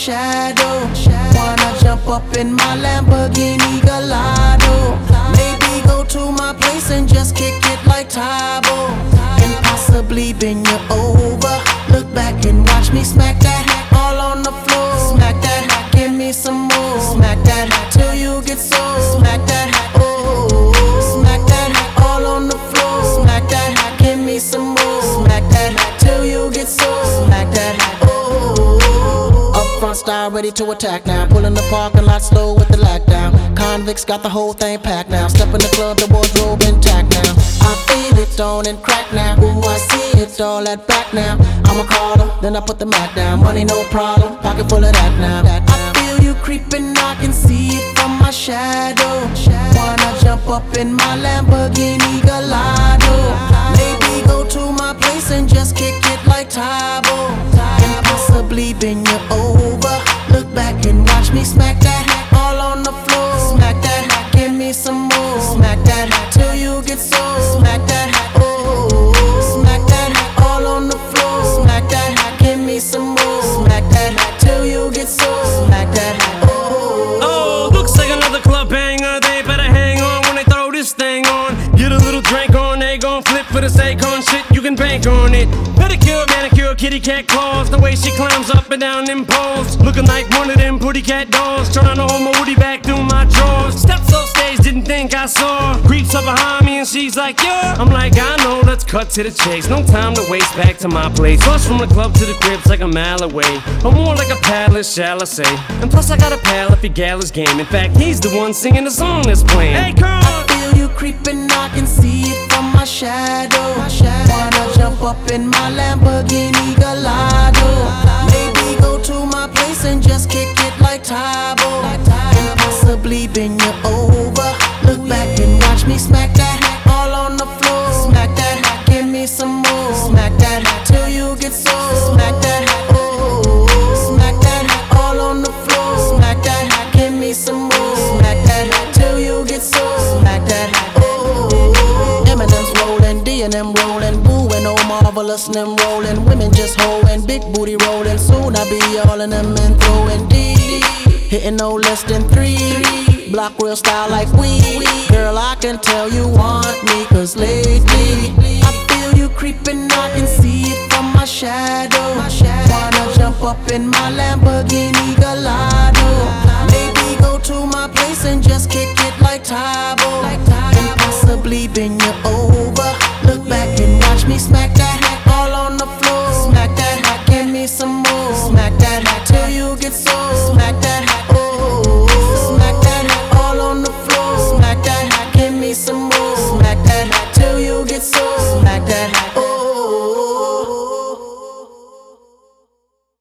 shadow. Wanna jump up in my Lamborghini Gallardo. Maybe go to my place and just kick it like Tybo. And possibly bend you over. Look back and watch me smack that all on the floor. Smack that, give me some more. Smack that till you get sore. Smack that, oh. Smack that all on the floor. Smack that, give me some more. Smack that till you get sore. Smack that, oh. Up front style ready to attack now. Pull in the parking lot slow with the lockdown. Convicts got the whole thing packed now. Step in the club, the wardrobe intact now. I feel it on and crack now. Ooh, I see it all at back now. I'm a caller, then I put the Mac down. Money no problem, pocket full of that now. I feel you creeping, I can see it from my shadow. Wanna jump up in my Lamborghini Gallardo. Maybe go to my place and just kick it like Tybo. And possibly bend you over. Look back and watch me smack that all on the floor. Smack that, give me some more. Smack that till you get sore. Smack that, oh. Smack that all on the floor. Smack that, give me some more. Smack that till you get sore. Smack that, oh. Oh, looks like another club banger. They better hang on when they throw this thing on. Get a little drink on, they gon' flip for this Akon shit. You can bank on it. Pedicure, manicure, kitty cat claws. The way she climbs up and down them poles, looking like one of them pretty cat dolls. Trying to hold my woody back through my drawers. Steps off stage, didn't think I saw. Creeps up behind me and she's like, yeah. I'm like, I know, let's cut to the chase. No time to waste, back to my place. Bus from the club to the crib's like a mile away, or more like a palace, shall I say. And plus I got a pal if he gal his game. In fact, he's the one singing the song that's playing. Hey, Carl! I feel you creeping, I can see it from my shadow. Wanna jump up in my Lamborghini Gallardo. Maybe go to my place and just kick it like Tybo. And possibly bend you over. Look back and watch me smack that all on the floor. Smack that, give me some more. Smack that till you get sore. Smack that, oh. Smack that all on the floor. Smack that, give me some more. Smack that till you get sore. Smack that, oh. Eminem's rolling, D&M rolling, Boo and Oh Marvelous and them rolling. Women just hoeing, big booty rolling. Soon I be all in them and throwing D. Hitting no less than 3. Block real style like we. Girl, I can tell you want me, cause lately I feel you creeping, I can see it from my shadow. Wanna jump up in my Lamborghini Gallardo. Maybe go to my